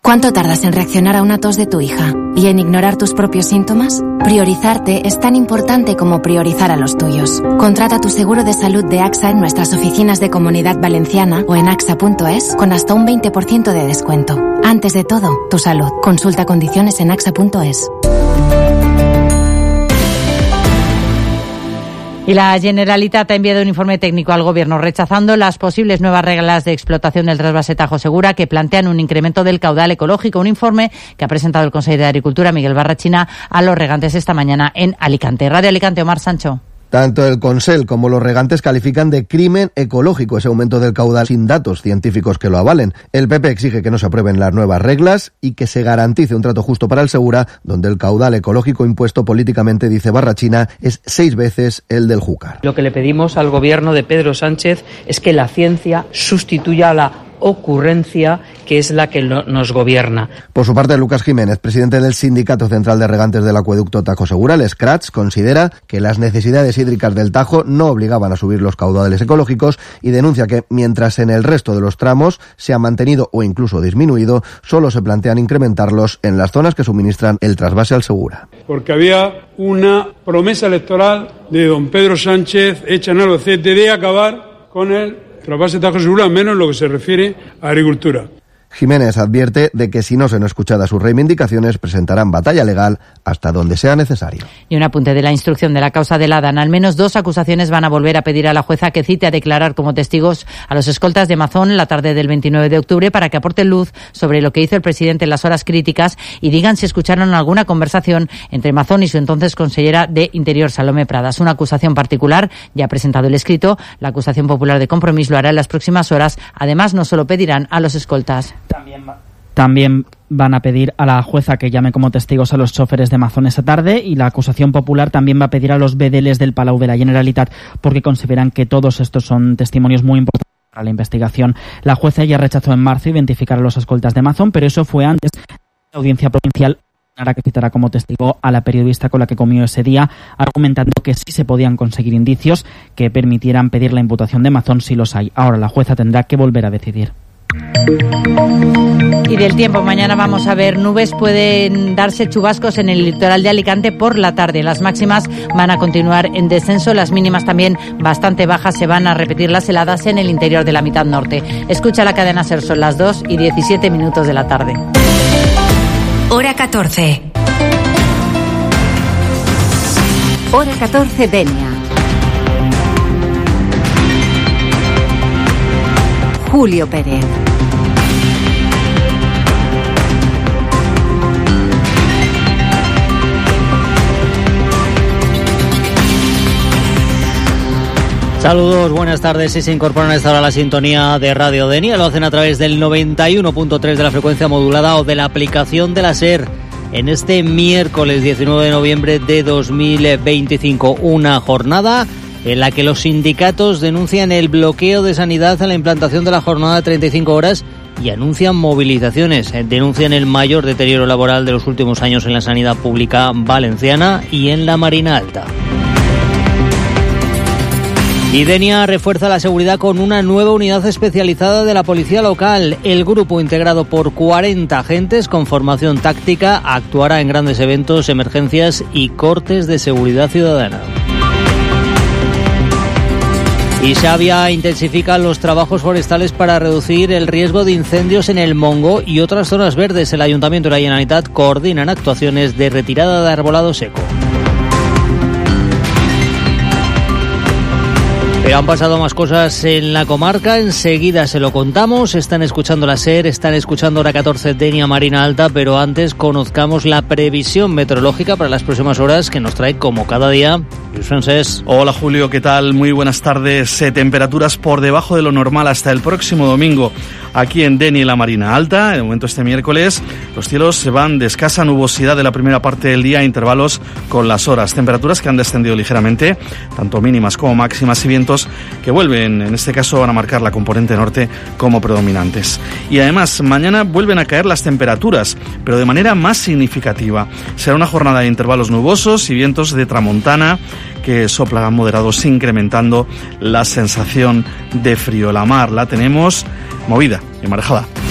¿Cuánto tardas en reaccionar a una tos de tu hija y en ignorar tus propios síntomas? Priorizarte es tan importante como priorizar a los tuyos. Contrata tu seguro de salud de AXA en nuestras oficinas de Comunidad Valenciana o en axa.es con hasta un 20% de descuento. Antes de todo, tu salud. Consulta condiciones en axa.es. Y la Generalitat ha enviado un informe técnico al Gobierno rechazando las posibles nuevas reglas de explotación del trasvase Tajo Segura que plantean un incremento del caudal ecológico. Un informe que ha presentado el consejero de Agricultura, Miguel Barrachina, a los regantes esta mañana en Alicante. Radio Alicante, Omar Sancho. Tanto el Consell como los regantes califican de crimen ecológico ese aumento del caudal sin datos científicos que lo avalen. El PP exige que no se aprueben las nuevas reglas y que se garantice un trato justo para el Segura, donde el caudal ecológico impuesto políticamente, dice Barrachina, es 6 veces el del Júcar. Lo que le pedimos al gobierno de Pedro Sánchez es que la ciencia sustituya a la ocurrencia que es la que nos gobierna. Por su parte, Lucas Jiménez, presidente del Sindicato Central de Regantes del Acueducto Tajo Segura, el SCRATS, considera que las necesidades hídricas del Tajo no obligaban a subir los caudales ecológicos y denuncia que, mientras en el resto de los tramos se ha mantenido o incluso disminuido, solo se plantean incrementarlos en las zonas que suministran el trasvase al Segura. Porque había una promesa electoral de don Pedro Sánchez hecha en Albacete de acabar con el trasvase Tajo Segura, menos en lo que se refiere a agricultura. Jiménez advierte de que si no son escuchadas sus reivindicaciones, presentarán batalla legal hasta donde sea necesario. Y un apunte de la instrucción de la causa del Adán. Al menos 2 acusaciones van a volver a pedir a la jueza que cite a declarar como testigos a los escoltas de Mazón la tarde del 29 de octubre para que aporten luz sobre lo que hizo el presidente en las horas críticas y digan si escucharon alguna conversación entre Mazón y su entonces consellera de Interior, Salomé Pradas. Una acusación particular ya ha presentado el escrito. La acusación popular de Compromís lo hará en las próximas horas. Además, no solo pedirán a los escoltas. También van a pedir a la jueza que llame como testigos a los choferes de Mazón esa tarde, y la acusación popular también va a pedir a los vedeles del Palau de la Generalitat porque consideran que todos estos son testimonios muy importantes para la investigación. La jueza ya rechazó en marzo identificar a los escoltas de Mazón, pero eso fue antes de la audiencia provincial que citará como testigo a la periodista con la que comió ese día, argumentando que sí se podían conseguir indicios que permitieran pedir la imputación de Mazón si los hay. Ahora la jueza tendrá que volver a decidir. Y del tiempo, mañana vamos a ver nubes, pueden darse chubascos en el litoral de Alicante por la tarde. Las máximas van a continuar en descenso, las mínimas también bastante bajas, se van a repetir las heladas en el interior de la mitad norte. Escucha la cadena SER, son las 2:17 de la tarde. Hora 14. Hora 14, Denia. Julio Pérez. Saludos, buenas tardes. Si se incorporan a esta hora a la sintonía de Radio Denia, lo hacen a través del 91.3 de la frecuencia modulada o de la aplicación de la SER. En este miércoles 19 de noviembre de 2025, una jornada en la que los sindicatos denuncian el bloqueo de sanidad a la implantación de la jornada de 35 horas y anuncian movilizaciones. Denuncian el mayor deterioro laboral de los últimos años en la sanidad pública valenciana y en la Marina Alta. Y Denia refuerza la seguridad con una nueva unidad especializada de la policía local. El grupo, integrado por 40 agentes con formación táctica, actuará en grandes eventos, emergencias y cortes de seguridad ciudadana. Y Xavia intensifica los trabajos forestales para reducir el riesgo de incendios en el Mongo y otras zonas verdes. El Ayuntamiento y la Generalitat coordinan actuaciones de retirada de arbolado seco. Pero han pasado más cosas en la comarca, enseguida se lo contamos. Están escuchando la SER, están escuchando Hora 14 Denia Marina Alta, pero antes conozcamos la previsión meteorológica para las próximas horas que nos trae como cada día Luis Francés. Hola Julio, ¿qué tal? Muy buenas tardes. Temperaturas por debajo de lo normal hasta el próximo domingo aquí en Denia y la Marina Alta. De momento este miércoles los cielos se van de escasa nubosidad de la primera parte del día a intervalos con las horas. Temperaturas que han descendido ligeramente, tanto mínimas como máximas, y vientos que vuelven, en este caso van a marcar la componente norte como predominantes. Y además mañana vuelven a caer las temperaturas, pero de manera más significativa. Será una jornada de intervalos nubosos y vientos de tramontana que soplan moderados, incrementando la sensación de frío. La mar la tenemos movida y marejada.